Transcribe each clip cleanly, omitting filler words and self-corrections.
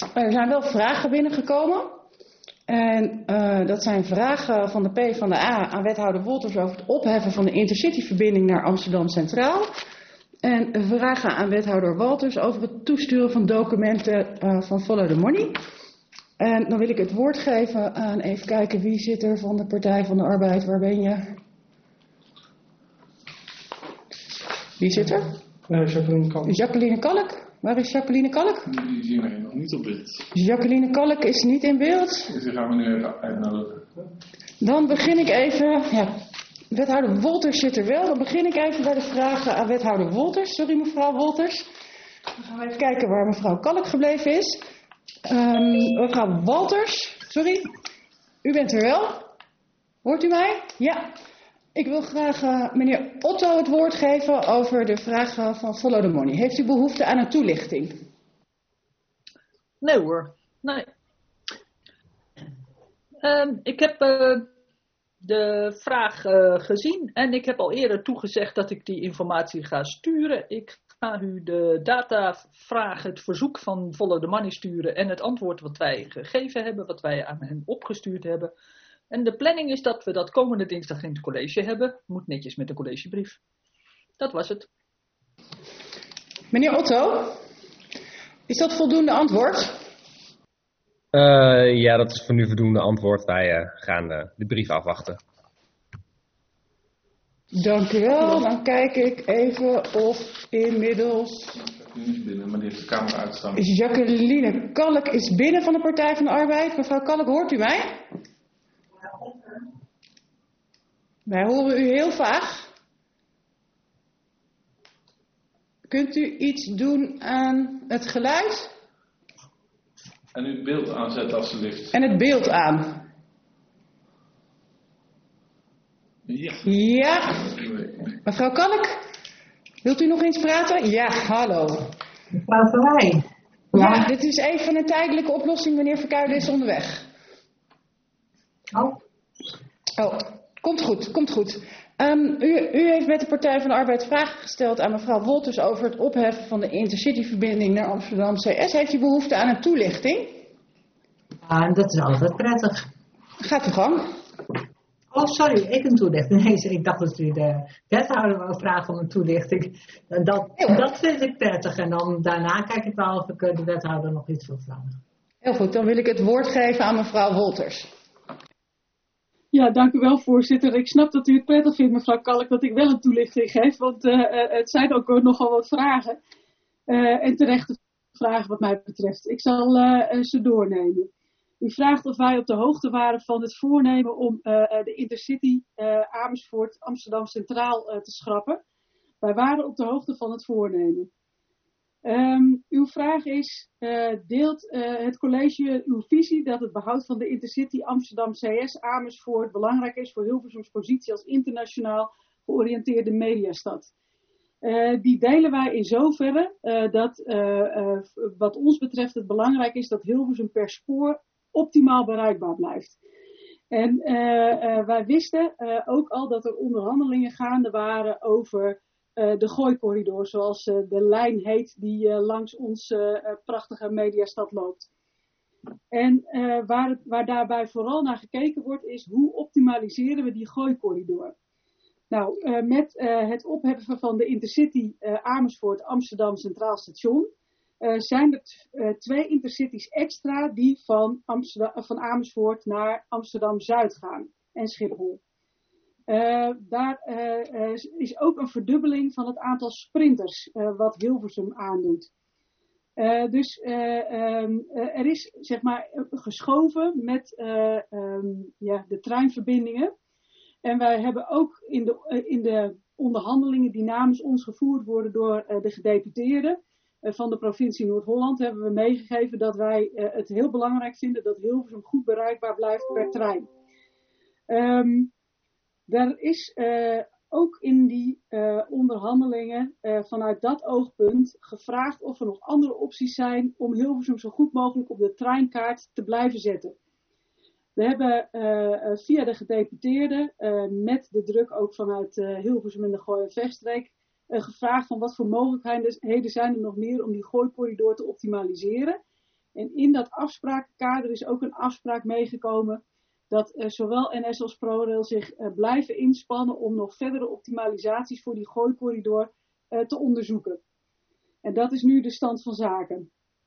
Er zijn wel vragen binnengekomen. En dat zijn vragen van de PvdA aan wethouder Wolters over het opheffen van de intercityverbinding naar Amsterdam Centraal. En vragen aan wethouder Wolters over het toesturen van documenten van Follow the Money. En dan wil ik het woord geven aan, even kijken, wie zit er van de Partij van de Arbeid? Waar ben je? Wie zit er? Jacqueline Kalk. Jacqueline Kalk. Waar is Jacqueline Kalk? Die zien wij nog niet op beeld. Jacqueline Kalk is niet in beeld. Dus die gaan we nu even uitnodigen. Dan begin ik even... Ja, wethouder Wolters zit er wel. Dan begin ik even bij de vragen aan wethouder Wolters. Sorry mevrouw Wolters. Dan gaan we even kijken waar mevrouw Kalk gebleven is. Mevrouw Wolters. Sorry. U bent er wel. Hoort u mij? Ja. Ik wil graag meneer Otto het woord geven over de vragen van Follow the Money. Heeft u behoefte aan een toelichting? Nee hoor, nee. Ik heb de vraag gezien en ik heb al eerder toegezegd dat ik die informatie ga sturen. Ik ga u de datavraag, het verzoek van Follow the Money sturen en het antwoord wat wij gegeven hebben, wat wij aan hen opgestuurd hebben. En de planning is dat we dat komende dinsdag in het college hebben. Moet netjes met een collegebrief. Dat was het. Meneer Otto, is dat voldoende antwoord? Ja, dat is voor nu voldoende antwoord. Wij gaan de brief afwachten. Dank u wel. Dan kijk ik even of inmiddels... Die is binnen, maar die heeft de camera uitstaan. Jacqueline Kalk is binnen van de Partij van de Arbeid. Mevrouw Kalk, hoort u mij? Wij horen u heel vaag. Kunt u iets doen aan het geluid? En uw beeld aanzetten alsjeblieft. En het beeld aan. Ja. Ja. Mevrouw Kalk, wilt u nog eens praten? Ja, hallo. Mevrouw Verwij. Ja, dit is even een tijdelijke oplossing. Meneer Verkuijlen is onderweg. Oh, komt goed, komt goed. U heeft met de Partij van de Arbeid vragen gesteld aan mevrouw Wolters over het opheffen van de intercityverbinding naar Amsterdam CS. Heeft u behoefte aan een toelichting? Ja, dat is altijd prettig. Gaat uw gang. Oh, sorry, ik een toelichting. Nee, ik dacht dat u de wethouder wou vragen om een toelichting. Dat vind ik prettig. En dan daarna kijk ik wel of ik de wethouder nog iets wil vragen. Heel goed, dan wil ik het woord geven aan mevrouw Wolters. Ja, dank u wel, voorzitter. Ik snap dat u het prettig vindt, mevrouw Kalk, dat ik wel een toelichting geef. Want het zijn ook nogal wat vragen. En terechte vragen wat mij betreft. Ik zal ze doornemen. U vraagt of wij op de hoogte waren van het voornemen om de Intercity Amersfoort Amsterdam Centraal te schrappen. Wij waren op de hoogte van het voornemen. Uw vraag is, deelt het college uw visie dat het behoud van de Intercity Amsterdam CS Amersfoort belangrijk is voor Hilversums positie als internationaal georiënteerde mediastad? Die delen wij in zoverre dat wat ons betreft het belangrijk is dat Hilversum per spoor optimaal bereikbaar blijft. En wij wisten ook al dat er onderhandelingen gaande waren over de Gooicorridor, zoals de lijn heet die langs onze prachtige mediastad loopt. En waar daarbij vooral naar gekeken wordt is hoe optimaliseren we die Gooicorridor. Nou, met het opheffen van de Intercity Amersfoort Amsterdam Centraal Station zijn er 2 intercities extra die van Amersfoort naar Amsterdam Zuid gaan en Schiphol. Daar is ook een verdubbeling van het aantal sprinters wat Hilversum aandoet. Dus er is zeg maar geschoven met de treinverbindingen. En wij hebben ook in de onderhandelingen die namens ons gevoerd worden door de gedeputeerden van de provincie Noord-Holland hebben we meegegeven dat wij het heel belangrijk vinden dat Hilversum goed bereikbaar blijft per trein. Er is ook in die onderhandelingen vanuit dat oogpunt gevraagd of er nog andere opties zijn om Hilversum zo goed mogelijk op de treinkaart te blijven zetten. We hebben via de gedeputeerden met de druk ook vanuit Hilversum en de Gooi- en Vechtstreek gevraagd van wat voor mogelijkheden zijn er nog meer om die Gooicorridor te optimaliseren. En in dat afsprakenkader is ook een afspraak meegekomen dat zowel NS als ProRail zich blijven inspannen om nog verdere optimalisaties voor die gooicorridor te onderzoeken. En dat is nu de stand van zaken.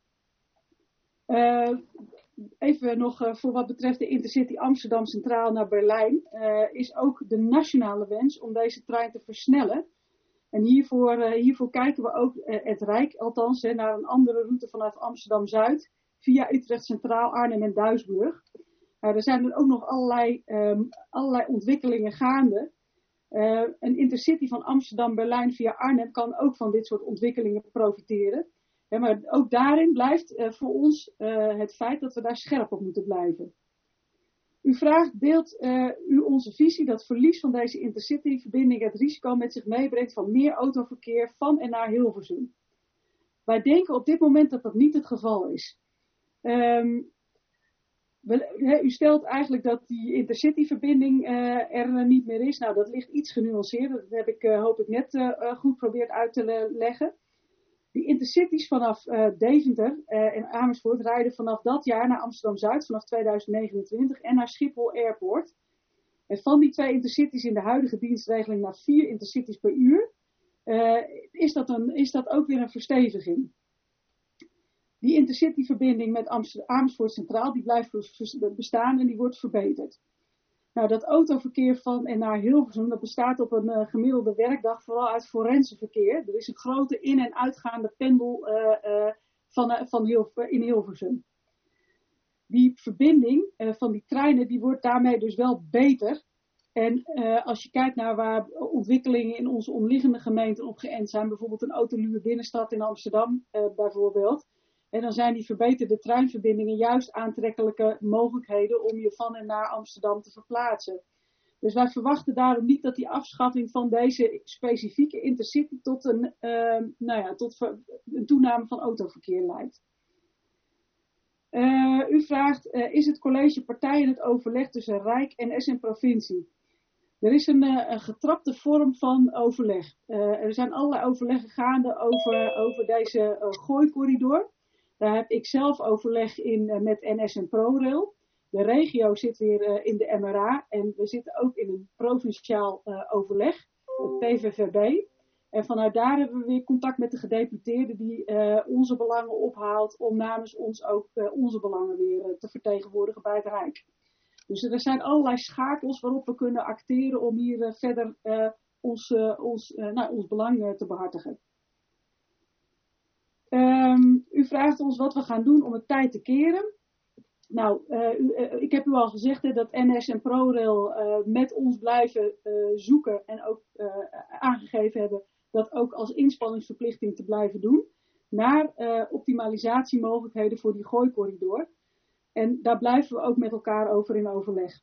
Even nog voor wat betreft de Intercity Amsterdam Centraal naar Berlijn, is ook de nationale wens om deze trein te versnellen. En hiervoor kijken we ook, het Rijk althans, naar een andere route vanaf Amsterdam-Zuid via Utrecht Centraal, Arnhem en Duisburg. Er zijn er ook nog allerlei ontwikkelingen gaande. Een Intercity van Amsterdam-Berlijn via Arnhem kan ook van dit soort ontwikkelingen profiteren. Maar ook daarin blijft voor ons het feit dat we daar scherp op moeten blijven. U vraagt, deelt u onze visie dat verlies van deze Intercity-verbinding het risico met zich meebrengt van meer autoverkeer van en naar Hilversum? Wij denken op dit moment dat dat niet het geval is. U stelt eigenlijk dat die Intercity-verbinding er niet meer is. Nou, dat ligt iets genuanceerder. Dat heb ik, hoop ik, net goed probeerd uit te leggen. Die Intercities vanaf Deventer en Amersfoort rijden vanaf dat jaar naar Amsterdam-Zuid, vanaf 2029, en naar Schiphol Airport. En van die 2 Intercities in de huidige dienstregeling naar 4 Intercities per uur, is dat ook weer een versteviging. Die Intercity-verbinding met Amersfoort Centraal, die blijft bestaan en die wordt verbeterd. Nou, dat autoverkeer van en naar Hilversum, dat bestaat op een gemiddelde werkdag vooral uit forensenverkeer. Er is een grote in- en uitgaande pendel in Hilversum. Die verbinding van die treinen, die wordt daarmee dus wel beter. En als je kijkt naar waar ontwikkelingen in onze omliggende gemeenten op geënt zijn, bijvoorbeeld een autoluwe binnenstad in Amsterdam bijvoorbeeld. En dan zijn die verbeterde treinverbindingen juist aantrekkelijke mogelijkheden om je van en naar Amsterdam te verplaatsen. Dus wij verwachten daarom niet dat die afschaffing van deze specifieke Intercity tot een toename van autoverkeer leidt. U vraagt, is het college partij in het overleg tussen Rijk, NS en provincie? Er is een getrapte vorm van overleg. Er zijn allerlei overleggen gaande over deze gooicorridor. Daar heb ik zelf overleg in met NS en ProRail. De regio zit weer in de MRA en we zitten ook in een provinciaal overleg, het PVVB. En vanuit daar hebben we weer contact met de gedeputeerde die onze belangen ophaalt om namens ons ook onze belangen weer te vertegenwoordigen bij het Rijk. Dus er zijn allerlei schakels waarop we kunnen acteren om hier verder ons belang te behartigen. U vraagt ons wat we gaan doen om het tijd te keren. Nou, ik heb u al gezegd dat NS en ProRail met ons blijven zoeken en ook aangegeven hebben dat ook als inspanningsverplichting te blijven doen naar optimalisatiemogelijkheden voor die gooicorridor. En daar blijven we ook met elkaar over in overleg.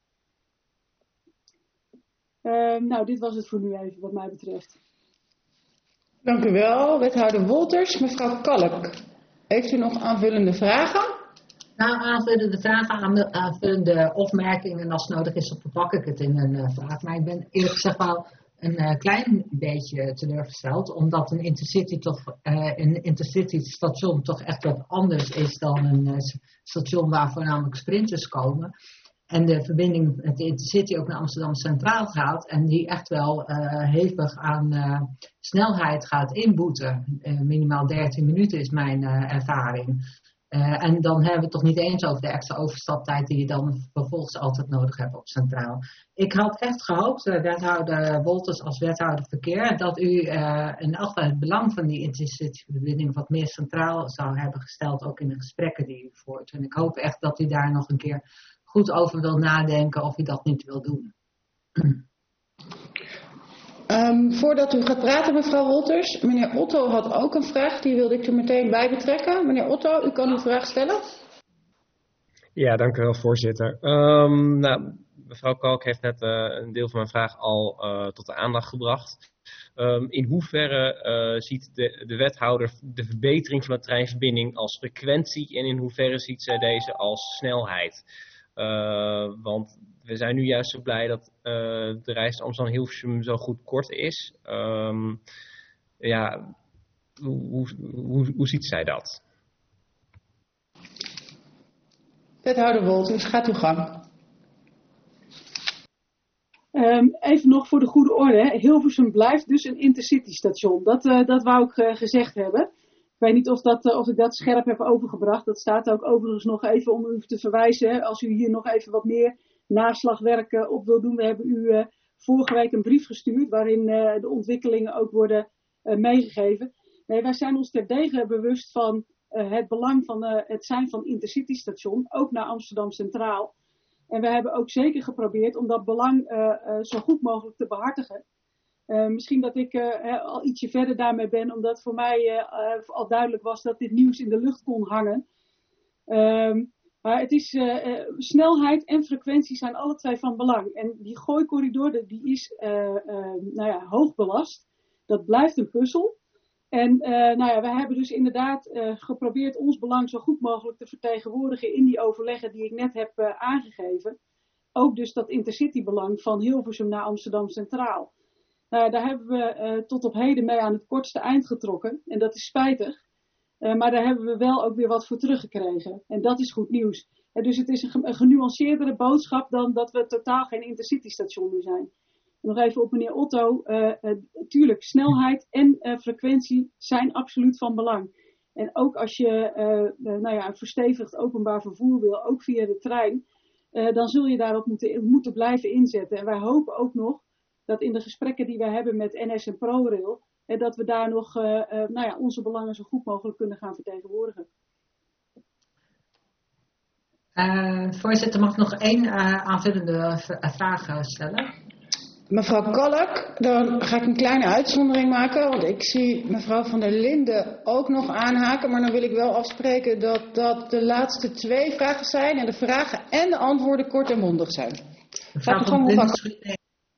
Nou, dit was het voor nu even wat mij betreft. Dank u wel, wethouder Wolters. Mevrouw Kalk, heeft u nog aanvullende vragen? Nou, aanvullende vragen, aanvullende opmerkingen. En als het nodig is, verpak ik het in een vraag. Maar ik ben eerlijk gezegd wel een klein beetje teleurgesteld. Omdat een intercity station toch echt wat anders is dan een station waar voornamelijk sprinters komen. En de verbinding met de Intercity ook naar Amsterdam Centraal gaat. En die echt wel hevig aan snelheid gaat inboeten. Minimaal 13 minuten is mijn ervaring. En dan hebben we het toch niet eens over de extra overstaptijd die je dan vervolgens altijd nodig hebt op Centraal. Ik had echt gehoopt, wethouder Wolters als wethouder verkeer, dat u in elk geval het belang van die Intercity-verbinding wat meer centraal zou hebben gesteld, ook in de gesprekken die u voert. En ik hoop echt dat u daar nog een keer goed over wil nadenken of u dat niet wil doen. Voordat u gaat praten, mevrouw Wolters, meneer Otto had ook een vraag, die wilde ik er meteen bij betrekken. Meneer Otto, u kan uw vraag stellen. Ja, dank u wel, voorzitter. Mevrouw Kalk heeft net een deel van mijn vraag al tot de aandacht gebracht. In hoeverre ziet de wethouder de verbetering van de treinverbinding als frequentie en in hoeverre ziet zij deze als snelheid? Want we zijn nu juist zo blij dat de reis Amsterdam-Hilversum zo goed kort is. Hoe ziet zij dat? Wethouder Wolters, gaat uw gang. Even nog voor de goede orde. Hè. Hilversum blijft dus een intercity station. Dat wou ik gezegd hebben. Ik weet niet of ik dat scherp heb overgebracht. Dat staat ook overigens nog even om u te verwijzen. Hè. Als u hier nog even wat meer naslagwerk op wil doen. We hebben u vorige week een brief gestuurd waarin de ontwikkelingen ook worden meegegeven. Nee, wij zijn ons terdege bewust van het belang van het zijn van intercity station. Ook naar Amsterdam Centraal. En we hebben ook zeker geprobeerd om dat belang zo goed mogelijk te behartigen. Misschien dat ik al ietsje verder daarmee ben, omdat voor mij al duidelijk was dat dit nieuws in de lucht kon hangen. Maar het is snelheid en frequentie zijn alle twee van belang. En die gooicorridor die is hoog belast. Dat blijft een puzzel. En we hebben dus inderdaad geprobeerd ons belang zo goed mogelijk te vertegenwoordigen in die overleggen die ik net heb aangegeven. Ook dus dat intercitybelang van Hilversum naar Amsterdam Centraal. Daar hebben we tot op heden mee aan het kortste eind getrokken. En dat is spijtig. Maar daar hebben we wel ook weer wat voor teruggekregen. En dat is goed nieuws. Dus het is een genuanceerdere boodschap dan dat we totaal geen intercity station meer zijn. Nog even op meneer Otto. Tuurlijk, snelheid en frequentie zijn absoluut van belang. En ook als je een verstevigd openbaar vervoer wil, ook via de trein, dan zul je daarop moeten blijven inzetten. En wij hopen ook nog dat in de gesprekken die wij hebben met NS en ProRail, dat we daar nog onze belangen zo goed mogelijk kunnen gaan vertegenwoordigen. Voorzitter, mag ik nog één aanvullende vraag stellen? Mevrouw Kalk, dan ga ik een kleine uitzondering maken, want ik zie mevrouw van der Linden ook nog aanhaken, maar dan wil ik wel afspreken dat de laatste 2 vragen zijn en de vragen en de antwoorden kort en mondig zijn. Mevrouw van der Linden.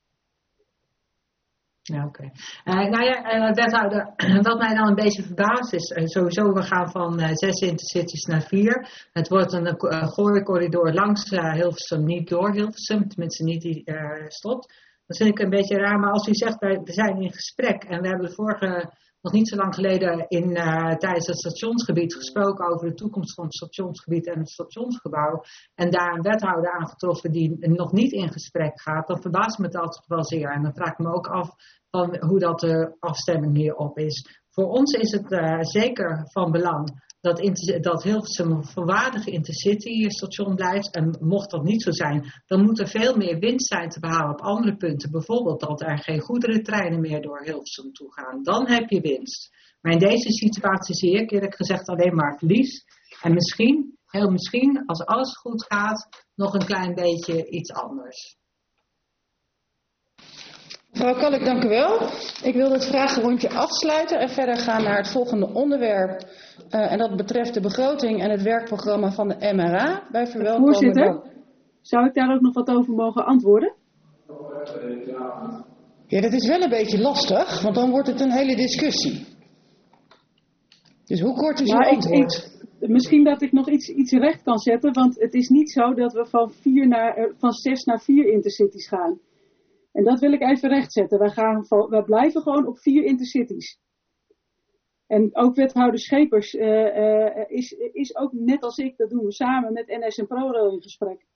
Ja, oké. Wethouder, wat mij dan een beetje verbaast is, sowieso we gaan van 6 intercities naar 4. Het wordt een gooicorridor langs Hilversum, niet door Hilversum, tenminste niet die stopt. Dat vind ik een beetje raar, maar als u zegt, we zijn in gesprek en we hebben nog niet zo lang geleden tijdens het stationsgebied gesproken over de toekomst van het stationsgebied en het stationsgebouw en daar een wethouder aangetroffen die nog niet in gesprek gaat, dan verbaast me dat wel zeer. En dan vraag ik me ook af van hoe dat de afstemming hierop is. Voor ons is het zeker van belang dat Hilversum een volwaardige intercity station blijft. En mocht dat niet zo zijn, dan moet er veel meer winst zijn te behalen op andere punten. Bijvoorbeeld dat er geen goederentreinen meer door Hilversum toe gaan. Dan heb je winst. Maar in deze situatie zie ik eerlijk gezegd alleen maar verlies. En misschien, heel misschien, als alles goed gaat, nog een klein beetje iets anders. Mevrouw Kalk, dank u wel. Ik wil het vragenrondje afsluiten en verder gaan naar het volgende onderwerp. En dat betreft de begroting en het werkprogramma van de MRA. Bij verwelkomen. Voorzitter, zou ik daar ook nog wat over mogen antwoorden? Ja, dat is wel een beetje lastig, want dan wordt het een hele discussie. Dus hoe kort is uw antwoord? Misschien dat ik nog iets recht kan zetten, want het is niet zo dat we van 6 naar 4 intercities gaan. En dat wil ik even rechtzetten. Wij blijven gewoon op 4 intercities. En ook wethouder Schepers is ook net als ik, dat doen we samen met NS en ProRail in gesprek.